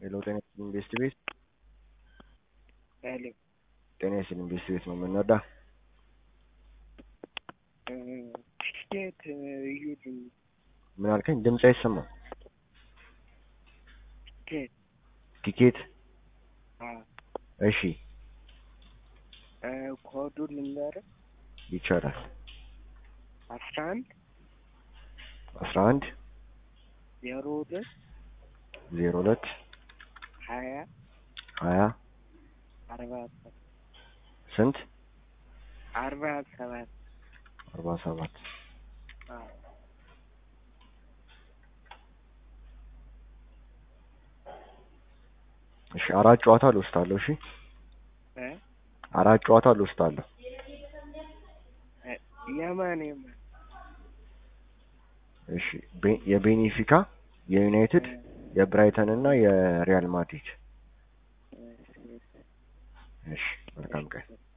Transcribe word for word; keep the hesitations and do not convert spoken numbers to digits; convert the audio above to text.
ሄሎ ጤና ይስጥልኝ ቤስት ቤት ሄሎ ጤና ይስጥልኝ ቤስት ቤት ነው የምንወዳ ቲኬት እዩልኝ። ምን አልከኝ? ድምጽ አይሰማም። ቲኬት ቲኬት አ እሺ እ ኮዱን ልንገርህ። ይቻላል። አስራ አንድ አስራ አንድ ዜሮ ሁለት ዜሮ ሁለት ሀያ ሀያ አርባ ሰባት ስንት አርባ ሰባት አርባ ሰባት አ እሺ አራት ጨዋታ ልወስዳለሁ። እሺ እ አራት ጨዋታ ልወስዳለሁ። የማን የማን? እሺ የቤኔፊካ የዩናይትድ የብራይተን እና የሪያል ማድሪድ። እሺ መልካም ቀን።